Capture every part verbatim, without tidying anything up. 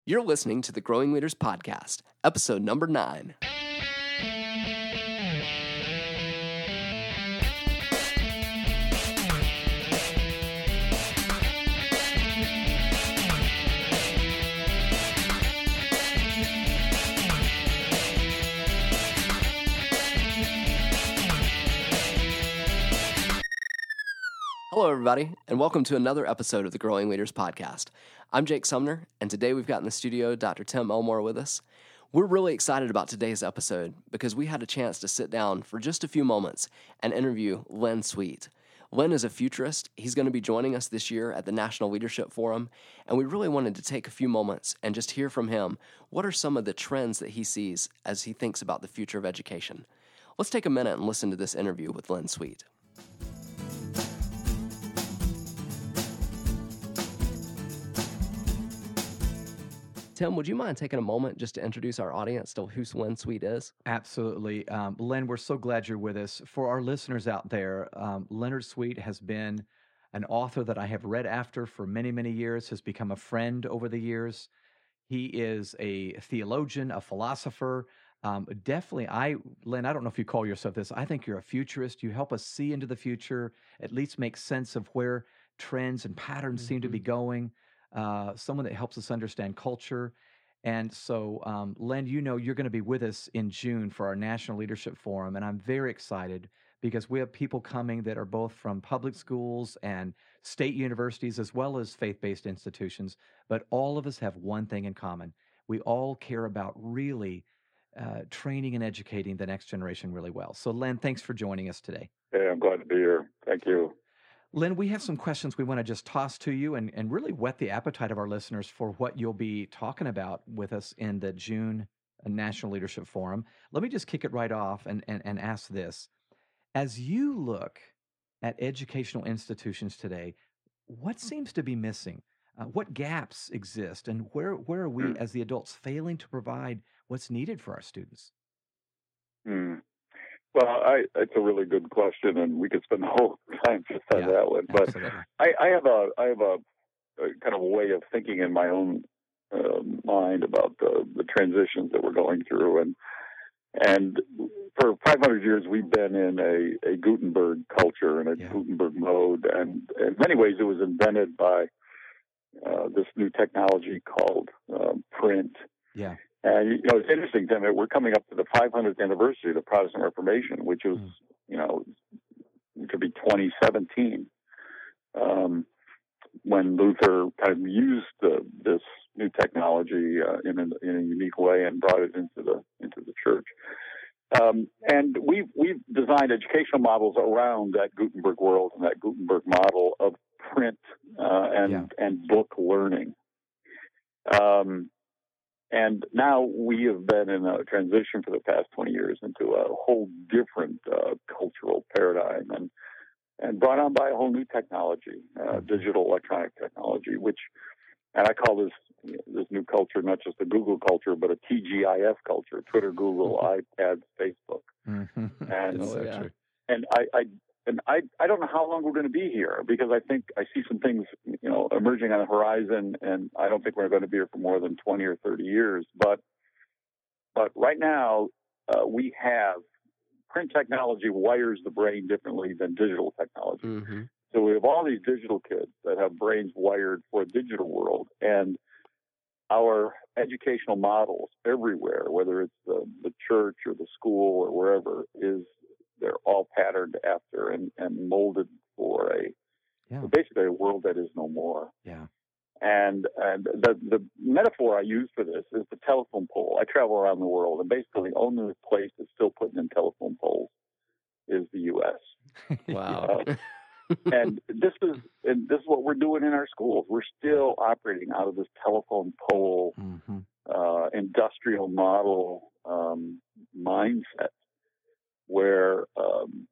You're listening to the Growing Leaders Podcast, episode number nine. Hello, everybody, and welcome to another episode of the Growing Leaders Podcast. I'm Jake Sumner, and today we've got in the studio Doctor Tim Elmore with us. We're really excited about today's episode because we had a chance to sit down for just a few moments and interview Len Sweet. Len is a futurist. He's going to be joining us this year at the National Leadership Forum, and we really wanted to take a few moments and just hear from him what are some of the trends that he sees as he thinks about the future of education. Let's take a minute and listen to this interview with Len Sweet. Tim, would you mind taking a moment just to introduce our audience to who Len Sweet is? Absolutely. Um, Len, we're so glad you're with us. For our listeners out there, um, Leonard Sweet has been an author that I have read after for many, many years, has become a friend over the years. He is a theologian, a philosopher. Um, definitely, I, Len, I don't know if you call yourself this. I think you're a futurist. You help us see into the future, at least make sense of where trends and patterns mm-hmm. seem to be going. Uh, someone that helps us understand culture. And so, um, Len, you know you're going to be with us in June for our National Leadership Forum, and I'm very excited because we have people coming that are both from public schools and state universities as well as faith-based institutions, but all of us have one thing in common. We all care about really uh, training and educating the next generation really well. So, Len, thanks for joining us today. Hey, I'm glad to be here. Thank you. Len, we have some questions we want to just toss to you and, and really whet the appetite of our listeners for what you'll be talking about with us in the June National Leadership Forum. Let me just kick it right off and, and, and ask this. As you look at educational institutions today, what seems to be missing? Uh, what gaps exist? And where, where are we as the adults failing to provide what's needed for our students? Hmm. Well, I, it's a really good question, and we could spend the whole time just on yeah, that one. But I, I have a I have a, a kind of a way of thinking in my own uh, mind about the, the transitions that we're going through, and and for five hundred years we've been in a, a Gutenberg culture and a yeah. Gutenberg mode, and in many ways it was invented by uh, this new technology called uh, print. Yeah. And, you know, it's interesting, Tim, that we're coming up to the five hundredth anniversary of the Protestant Reformation, which was, mm. you know, it could be twenty seventeen, um, when Luther kind of used the, this new technology uh, in, a, in a unique way and brought it into the into the church. Um, and we've, we've designed educational models around that Gutenberg world and that Gutenberg model of print uh, and, yeah. and book learning. Um And now we have been in a transition for the past twenty years into a whole different uh, cultural paradigm and and brought on by a whole new technology, uh, digital electronic technology, which, and I call this this new culture not just a Google culture, but a T G I F culture, Twitter, Google, iPad, Facebook. Mm-hmm. And, so uh, and I, I And I, I don't know how long we're going to be here because I think I see some things, you know, emerging on the horizon, and I don't think we're going to be here for more than twenty or thirty years. But, but right now, uh, we have print technology wires the brain differently than digital technology. Mm-hmm. So we have all these digital kids that have brains wired for a digital world, and our educational models everywhere, whether it's the, the church or the school or wherever, is they're all patterned after and, and molded for a yeah. basically a world that is no more. Yeah. And and the the metaphor I use for this is the telephone pole. I travel around the world, and basically the only place that's still putting in telephone poles is the U S Wow. Uh, and this is and this is what we're doing in our schools. We're still operating out of this telephone pole mm-hmm. uh, industrial model um, mindset. Where um,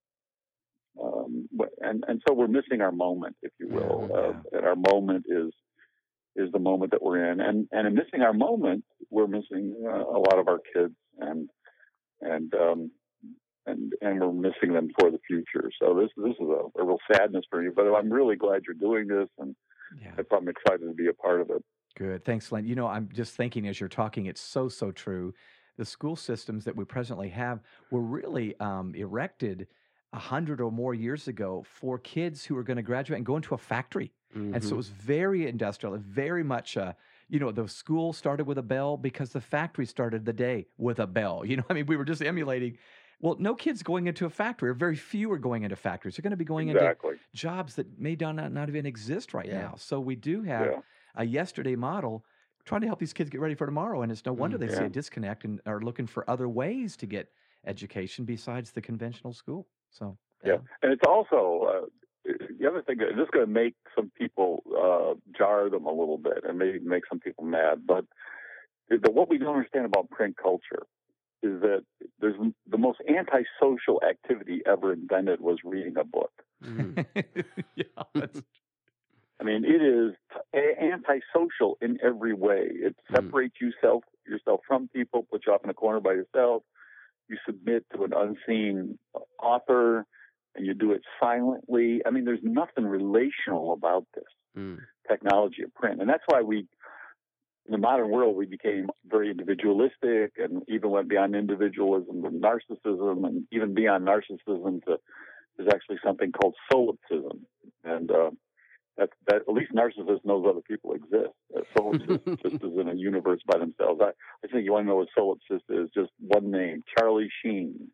um, and and so we're missing our moment, if you will, yeah, yeah. Uh, and our moment is is the moment that we're in, and and in missing our moment, we're missing uh, a lot of our kids, and and um, and and we're missing them for the future. So this this is a, a real sadness for me, but I'm really glad you're doing this, and yeah. I'm excited to be a part of it. Good. Thanks, Len. You know, I'm just thinking as you're talking, it's so, so true. The school systems that we presently have were really um, erected a hundred or more years ago for kids who are going to graduate and go into a factory. And so it Mm-hmm. was very industrial, very much, uh, you know, the school started with a bell because the factory started the day with a bell. You know, I mean, we were just emulating. Well, no kids going into a factory, or very few are going into factories. They're going to be going into Exactly. jobs that may not, not even exist right Yeah. now. So we do have Yeah. a yesterday model trying to help these kids get ready for tomorrow. And it's no wonder Mm. they see Yeah. a disconnect and are looking for other ways to get education besides the conventional school. So, Yeah. And it's also, uh, the other thing, this is going to make some people uh, jar them a little bit and maybe make some people mad. But the, what we don't understand about print culture is that there's the most antisocial activity ever invented was reading a book. Mm. yeah, that's, I mean, it is a- antisocial in every way. It Mm. separates yourself yourself from people, puts you off in a corner by yourself. You submit to an unseen author, and you do it silently. I mean, there's nothing relational about this Mm. technology of print, and that's why we, in the modern world, we became very individualistic, and even went beyond individualism and narcissism, and even beyond narcissism to there's actually something called solipsism, and uh, that that at least narcissists knows other people exist. Uh, solipsist just is in a universe by themselves. I, I think you want to know what solipsist is? Just one name, Charlie Sheen.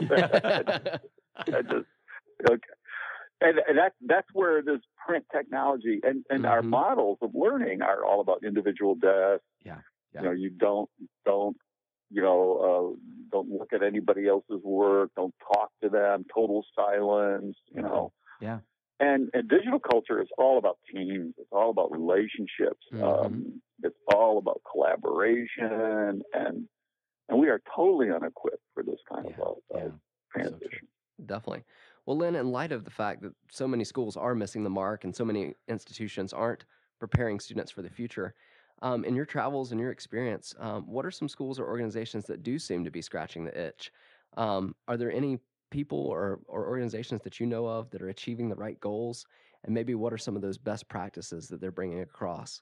I just, okay. And, and that that's where this print technology and, and our Mhm. models of learning are all about individual death. yeah, yeah. You know, you don't don't you know uh, don't look at anybody else's work. Don't talk to them. Total silence. You know. yeah. And, and digital culture is all about teams. It's all about relationships. Mhm. Um, it's all about collaboration, and and we are totally unequipped for this kind Yeah, of uh, yeah. uh, So true. transition. Definitely. Well, Lynn, in light of the fact that so many schools are missing the mark and so many institutions aren't preparing students for the future, um, in your travels and your experience, um, what are some schools or organizations that do seem to be scratching the itch? Um, are there any people or, or organizations that you know of that are achieving the right goals? And maybe what are some of those best practices that they're bringing across?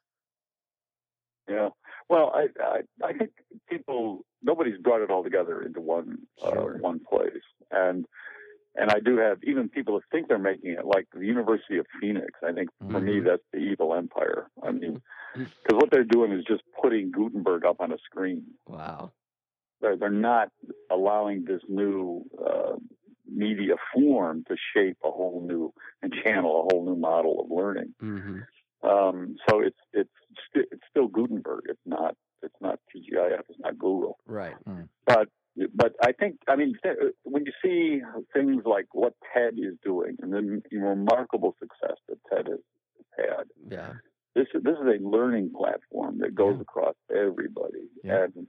Yeah. Well, I, I I think people nobody's brought it all together into one uh, Sure. one place, and and I do have even people that think they're making it, like the University of Phoenix. I think for me Mhm. that's the evil empire. I mean, because what they're doing is just putting Gutenberg up on a screen. Wow. They're, they're not allowing this new uh, media form to shape a whole new and channel a whole new model of learning. Mm-hmm. Um, so it's it's st- it's still Gutenberg. It's not it's not T G I F. It's not Google. Right. But but I think I mean th- when you see things like what TED is doing and the remarkable success that TED has had, Yeah. this is this is a learning platform that goes Yeah. across everybody, Yeah. and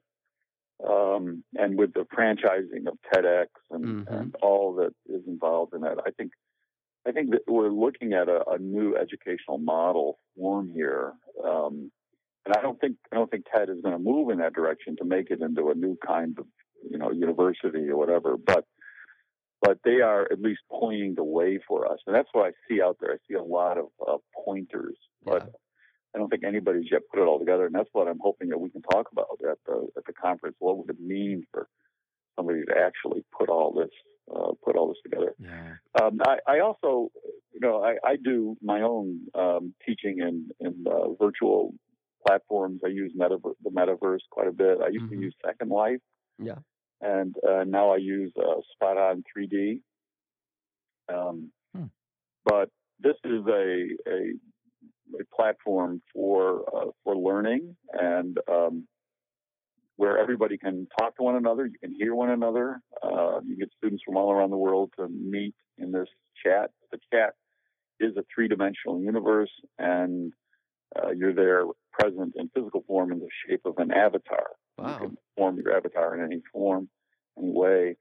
um, and with the franchising of TEDx and, Mhm. and all that is involved in that, I think I think that we're looking at a, a new educational model form here, um, and I don't think I don't think TED is going to move in that direction to make it into a new kind of you know university or whatever, but but they are at least pointing the way for us, and that's what I see out there. I see a lot of uh, pointers, but Yeah. I don't think anybody's yet put it all together, and that's what I'm hoping that we can talk about at the at the conference. What would it mean for somebody to actually put all this uh, put all this together? Yeah. Um, I, I also, you know, I, I do my own um, teaching in in uh, virtual platforms. I use metaver- the metaverse quite a bit. I used Mhm. to use Second Life, Yeah. and uh, now I use uh, Spot On three D. Um, Hmm. But this is a a, a platform for uh, for learning, and um, where everybody can talk to one another, you can hear one another. Uh, you get students from all around the world to meet in this chat. The chat is a three-dimensional universe, and uh, you're there present in physical form in the shape of an avatar. Wow. You can form your avatar in any form, any way.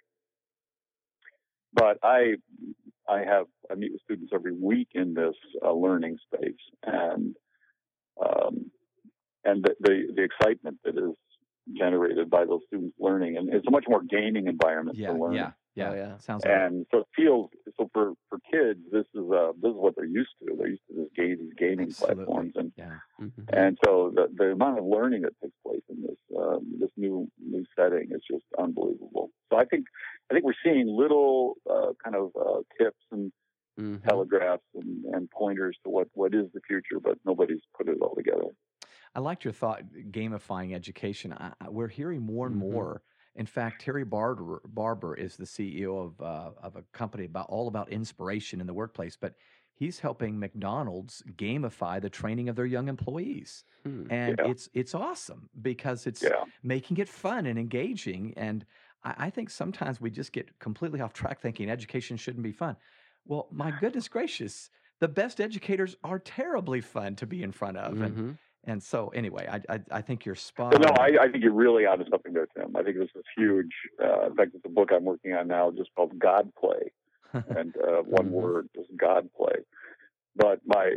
But I, I have I meet with students every week in this uh, learning space, and um, and the, the the excitement that is generated by those students learning, and it's a much more gaming environment Yeah. for learning. Yeah. Yeah. Oh, yeah. Sounds like it. And so it feels so for, for kids. This is uh this is what they're used to. They're used to this game, these gaming Absolutely. platforms, and Yeah. Mm-hmm. And so the, the amount of learning that takes place in this um, this new new setting is just unbelievable. So I think I think we're seeing little uh, kind of uh, tips and Mm-hmm. telegraphs and, and pointers to what, what is the future, but nobody's put it all together. I liked your thought, gamifying education. I, I- we're hearing more and Mhm. more. In fact, Terry Barber, Barber is the C E O of uh, of a company about all about inspiration in the workplace, but he's helping McDonald's gamify the training of their young employees. Hmm. And Yeah. it's it's awesome because it's Yeah. making it fun and engaging. And I, I think sometimes we just get completely off track thinking education shouldn't be fun. Well, my goodness gracious, the best educators are terribly fun to be in front of. And Mhm. and so anyway, I I, I think you're spot But no, on. I, I think you're really onto something there, Tim. I think this is huge. Uh, in fact, it's a book I'm working on now just called God Play. And uh, one Mhm. word, just God Play. But my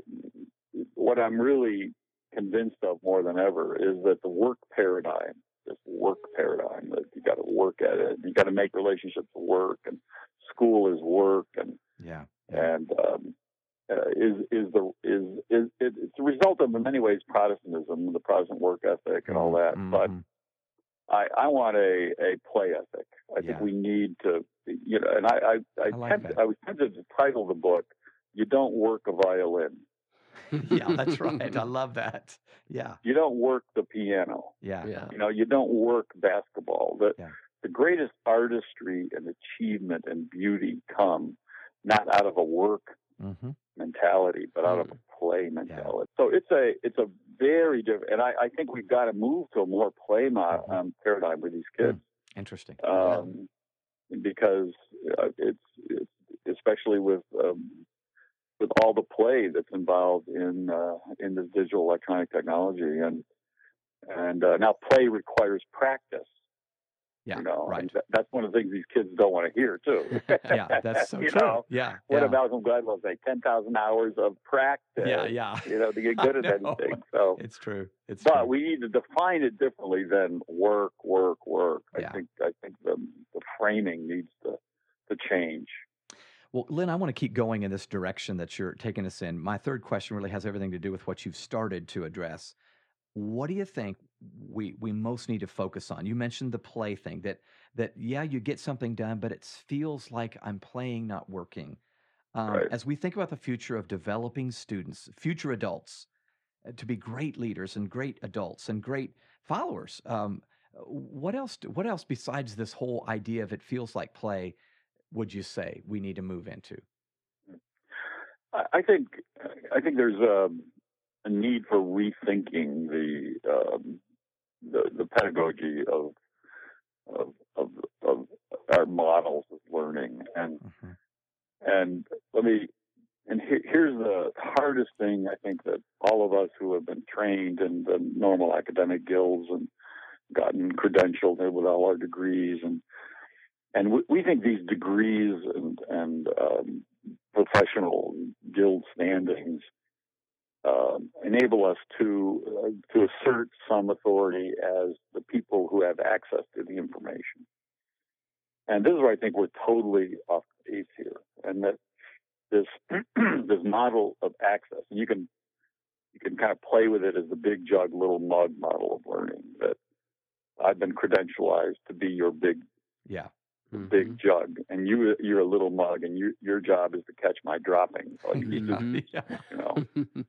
what I'm really convinced of more than ever is that the work paradigm, this work paradigm, that you got to work at it, you got to make relationships work, and school is work, and yeah. yeah. and um, uh, is is the is is it, it's a result of in many ways Protestantism, the Protestant work ethic, and all that. Mhm. But I, I want a, a play ethic. I Yeah. think we need to, you know, and I I, I, I like tend, that. I was tempted to title the book "You Don't Work a Violin." Yeah, that's right. I love that. Yeah. You don't work the piano. Yeah. Yeah. You know, you don't work basketball. The Yeah. the greatest artistry and achievement and beauty come not out of a work Mm-hmm. mentality, but out of Mm. a play mentality. So it's a it's a very different, and I, I think we've got to move to a more play mo- Mhm. um, paradigm with these kids, Interesting. um, because uh, it's, it's especially with um, with all the play that's involved in uh, in this digital electronic technology, and and uh, now play requires practice. Yeah. You know, right. and th- that's one of the things these kids don't want to hear too. Yeah. That's so you true. know, Yeah. what yeah. about Malcolm Gladwell say? Ten thousand hours of practice. Yeah. Yeah. You know, to get good I at know. anything. So, It's true. It's but true. we need to define it differently than work, work, work. Yeah. I think I think the the framing needs to to change. Well, Lynn, I want to keep going in this direction that you're taking us in. My third question really has everything to do with what you've started to address. What do you think we we most need to focus on? You mentioned the play thing that that yeah, you get something done, but it feels like I'm playing, not working. Um, Right. As we think about the future of developing students, future adults, uh, to be great leaders and great adults and great followers, um, what else? What else besides this whole idea of it feels like play? Would you say we need to move into? I, I think I think there's a, a need for rethinking the um, the, the pedagogy of, of of of our models of learning, and Mhm. and let me and he, here's the hardest thing I think that all of us who have been trained in the normal academic guilds and gotten credentialed with all our degrees, and and we, we think these degrees and and um, professional guild standings um, enable us to uh, to assert some authority as the people who have access to the information. And this is where I think we're totally off base here, and that this this model of access, and you can you can kind of play with it as the big jug, little mug model of learning. That I've been credentialized to be your big Yeah. Mhm. big jug, and you you're a little mug, and you, your job is to catch my droppings, all you need to, Mhm. yeah. you know.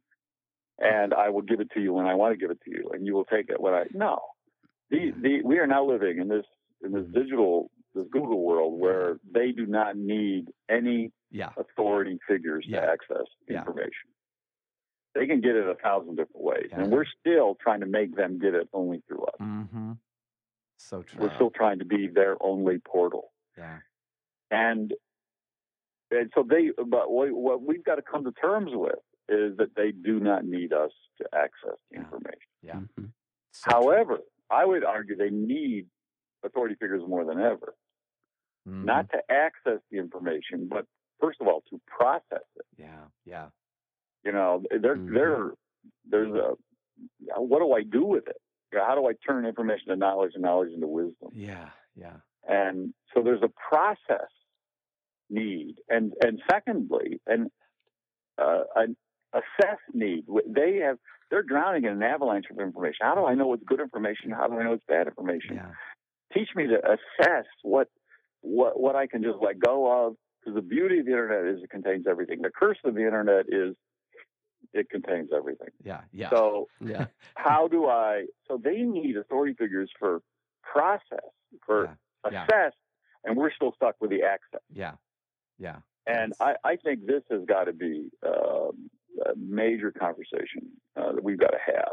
And I will give it to you when I want to give it to you, and you will take it when I no. The the we are now living in this in this Mhm. digital this Google world where they do not need any Yeah. authority figures Yeah. to access Yeah. information. They can get it a thousand different ways, Yeah. and we're still trying to make them get it only through us. Mm-hmm. So true. We're still trying to be their only portal. Yeah. And and so they, but what, what we've got to come to terms with is that they do not need us to access the Yeah. information. Yeah. Mhm. So true. However, I would argue they need authority figures more than ever, Mhm. not to access the information, but first of all to process it. Yeah. Yeah. You know, they're Mhm. they're there's a what do I do with it? You know, how do I turn information to knowledge and knowledge into wisdom? Yeah. Yeah. And so there's a process need, and and secondly, and uh, a, assess need. They have, they're drowning in an avalanche of information. How do I know what's good information? How do I know what's bad information? Yeah. Teach me to assess what, what, what I can just let go of. Because the beauty of the internet is it contains everything. The curse of the internet is it contains everything. Yeah. Yeah. So Yeah. how do I, so they need authority figures for process, for Yeah. assess, and we're still stuck with the access. Yeah. Yeah. And I, I think this has got to be um, a major conversation uh, that we've got to have,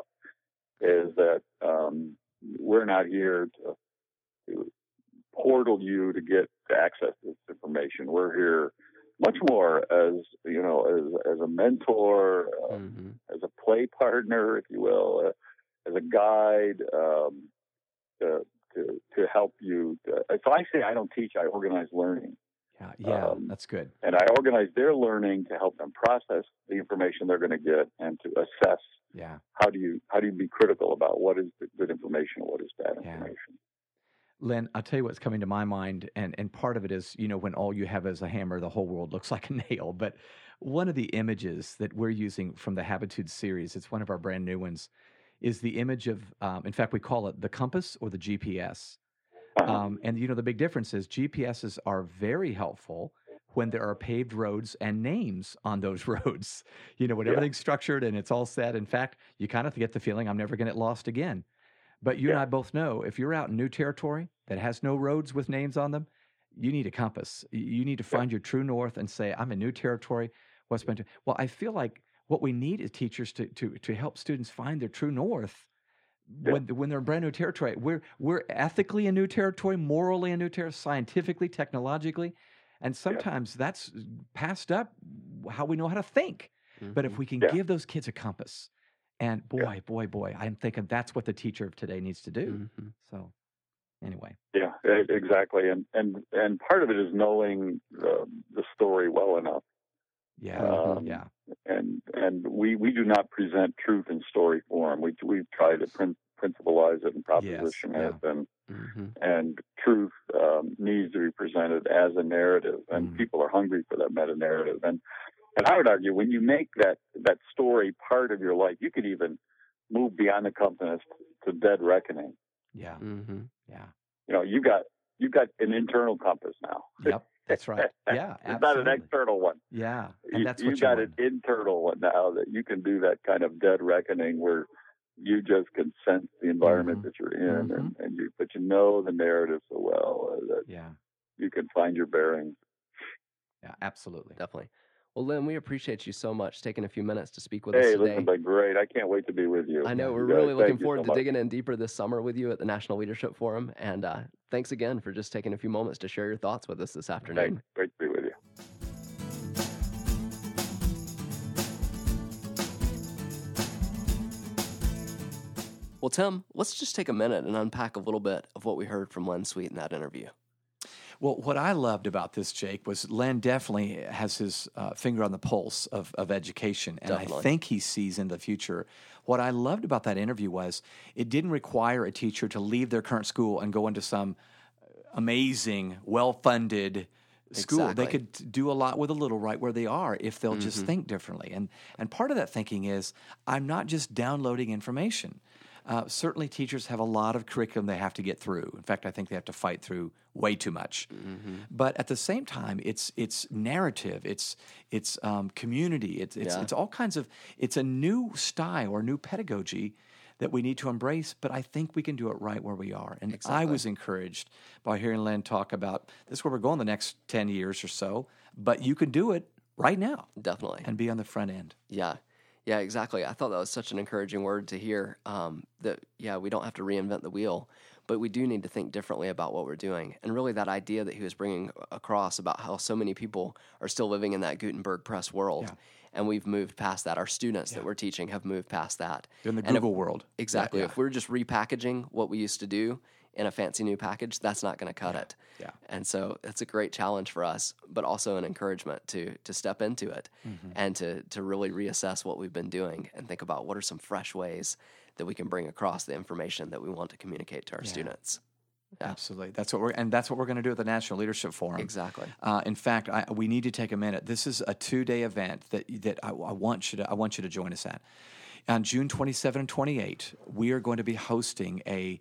is that um, we're not here to, to portal you to get to access this information. We're here much more as, you know, as, as a mentor, uh, Mm-hmm. as a play partner, if you will, uh, as a guide, um, to, to, to help you. To, so I say I don't teach, I organize learning. Yeah. Yeah. Um, That's good. And I organize their learning to help them process the information they're going to get and to assess Yeah. how do you how do you be critical about what is good information and what is bad Yeah. information. Len, I'll tell you what's coming to my mind, and, and part of it is, you know, when all you have is a hammer, the whole world looks like a nail. But one of the images that we're using from the Habitude series, it's one of our brand new ones, is the image of, um, in fact, we call it the compass or the G P S. Uh-huh. Um, and, you know, the big difference is G P Ss are very helpful when there are paved roads and names on those roads, you know, when Yeah. everything's structured and it's all set. In fact, you kind of get the feeling I'm never going to get lost again. But you and Yeah. I both know if you're out in new territory that has no roads with names on them, you need a compass. Y- You need to find your true north and say, I'm in new territory. What's been to-" Well, I feel like what we need is teachers to to to help students find their true north Yeah. when when they're in brand new territory. We're we're ethically in new territory, morally in new territory, scientifically, technologically, and sometimes that's passed up how we know how to think. But if we can Yeah. give those kids a compass, and boy, Yeah. boy, boy, I'm thinking that's what the teacher of today needs to do. Mm-hmm. So, anyway, Yeah, e- exactly. And and and part of it is knowing the, the story well enough. yeah, Um, yeah, And and we, we do not present truth in story form. We we try to prin- principalize it and proposition yeah. it, and Mm-hmm. and truth um, needs to be presented as a narrative, and Mm. people are hungry for that meta narrative. And and I would argue when you make that that story part of your life, you could even move beyond the compass to dead reckoning. yeah, Mm-hmm. yeah. You know, you got you got an internal compass now. Yep, that's right. Yeah, It's not an absolutely. external one. Yeah, You, and that's you what you got want. an internal one now that you can do that kind of dead reckoning where you just can sense the environment Mhm. that you're in, Mhm. and, and you but you know the narrative so well uh, that Yeah, you can find your bearings. yeah, absolutely. Definitely. Well, Lynn, we appreciate you so much taking a few minutes to speak with Hey, us today. listen, but great! I can't wait to be with you. I know Yeah. we're You guys, really looking thank you forward so to much. digging in deeper this summer with you at the National Leadership Forum. And uh, thanks again for just taking a few moments to share your thoughts with us this afternoon. Thanks. Great to be with you. Well, Tim, let's just take a minute and unpack a little bit of what we heard from Len Sweet in that interview. Well, what I loved about this, Jake, was Len definitely has his uh, finger on the pulse of, of education, and Definitely. I think he sees in the future. What I loved about that interview was it didn't require a teacher to leave their current school and go into some amazing, well-funded school. They Exactly. could do a lot with a little right where they are if they'll just Mm-hmm. think differently. And and part of that thinking is I'm not just downloading information. Uh, certainly, teachers have a lot of curriculum they have to get through. In fact, I think they have to fight through way too much. Mm-hmm. But at the same time, it's it's narrative, it's it's um, community, it's it's Yeah. it's all kinds of. It's a new style or new pedagogy that we need to embrace. But I think we can do it right where we are. And I Exactly. was encouraged by hearing Len talk about this is where we're going the next ten years or so. But you can do it right now Definitely. and be on the front end. Yeah. Yeah, exactly. I thought that was such an encouraging word to hear, um, that, yeah, we don't have to reinvent the wheel, but we do need to think differently about what we're doing. And really that idea that he was bringing across about how so many people are still living in that Gutenberg press world. Yeah. And we've moved past that. Our students that we're teaching have moved past that. In the And if- Google world. Exactly. Yeah, If we're just repackaging what we used to do in a fancy new package, that's not going to cut it. yeah. And so it's a great challenge for us, but also an encouragement to to step into it Mm-hmm. and to to really reassess what we've been doing and think about what are some fresh ways that we can bring across the information that we want to communicate to our students. Yeah. Absolutely. That's what we're and that's what we're going to do at the National Leadership Forum. Exactly. Uh, in fact, I, we need to take a minute. This is a two-day event that that I, I want you to I want you to join us at. On June twenty-seventh and twenty-eighth, we are going to be hosting a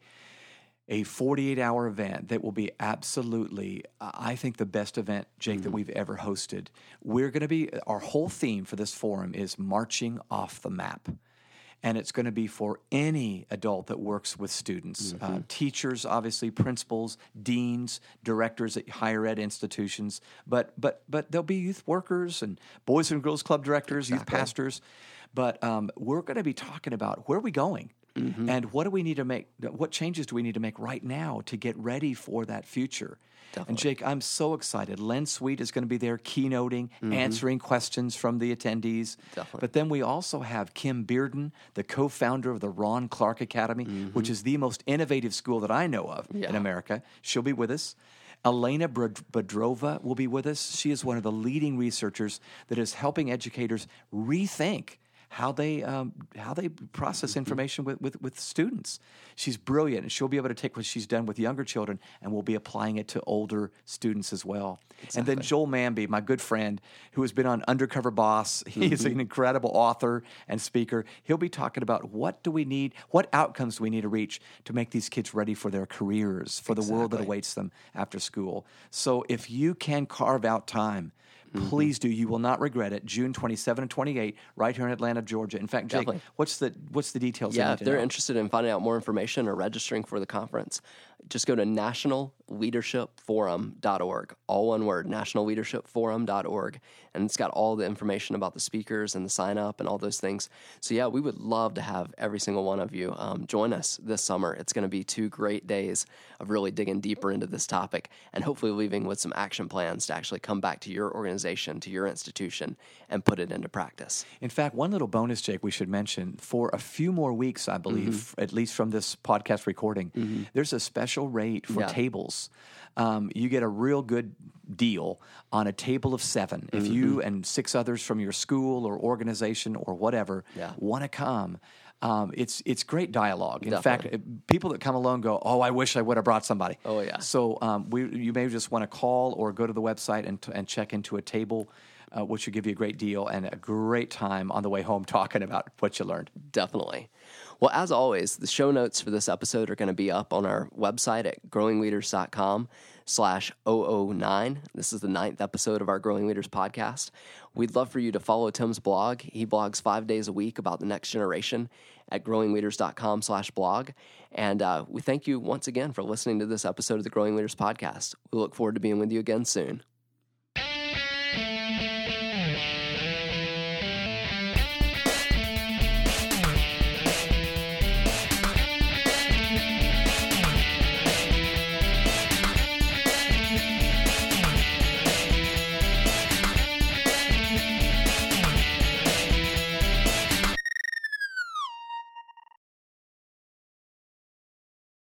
a forty-eight hour event that will be absolutely, uh, I think, the best event, Jake, mm-hmm. that we've ever hosted. We're going to be, our whole theme for this forum is marching off the map. And it's going to be for any adult that works with students, mm-hmm. uh, teachers, obviously, principals, deans, directors at higher ed institutions. But but but there'll be youth workers and Boys and Girls Club directors, exactly. youth pastors. But um, we're going to be talking about where are we going, mm-hmm. and what do we need to make? What changes do we need to make right now to get ready for that future? Definitely. And Jake, I'm so excited. Len Sweet is going to be there keynoting, mm-hmm. answering questions from the attendees. Definitely. But then we also have Kim Bearden, the co-founder of the Ron Clark Academy, mm-hmm. which is the most innovative school that I know of yeah. in America. She'll be with us. Elena Bodrova will be with us. She is one of the leading researchers that is helping educators rethink how they um, how they process information with, with, with students. She's brilliant, and she'll be able to take what she's done with younger children, and we'll be applying it to older students as well. Exactly. And then Joel Manby, my good friend, who has been on Undercover Boss. He's mm-hmm. an incredible author and speaker. He'll be talking about what do we need, what outcomes do we need to reach to make these kids ready for their careers, for the exactly. world that awaits them after school. So if you can carve out time, mm-hmm. please do. You will not regret it. June twenty-seventh and twenty-eighth, right here in Atlanta, Georgia. In fact, Jake, Definitely. what's the what's the details? Yeah, if they're know? interested in finding out more information or registering for the conference, just go to national leadership forum dot org. All one word, national leadership forum dot org. And it's got all the information about the speakers and the sign up and all those things. So yeah, we would love to have every single one of you um, join us this summer. It's going to be two great days of really digging deeper into this topic and hopefully leaving with some action plans to actually come back to your organization, to your institution, and put it into practice. In fact, one little bonus, Jake, we should mention, for a few more weeks, I believe, mm-hmm. at least from this podcast recording, mm-hmm. there's a special rate for yeah. tables. Um, you get a real good deal on a table of seven. Mm-hmm. If you and six others from your school or organization or whatever yeah. want to come, um, it's it's great dialogue. In Definitely. fact, people that come along go, "Oh, I wish I would have brought somebody." Oh yeah. So um, we you may just want to call or go to the website and and check into a table. Uh, which will give you a great deal and a great time on the way home talking about what you learned. Definitely. Well, as always, the show notes for this episode are going to be up on our website at growing leaders dot com slash oh oh nine. This is the ninth episode of our Growing Leaders podcast. We'd love for you to follow Tim's blog. He blogs five days a week about the next generation at growing leaders dot com slash blog. And uh, we thank you once again for listening to this episode of the Growing Leaders podcast. We look forward to being with you again soon.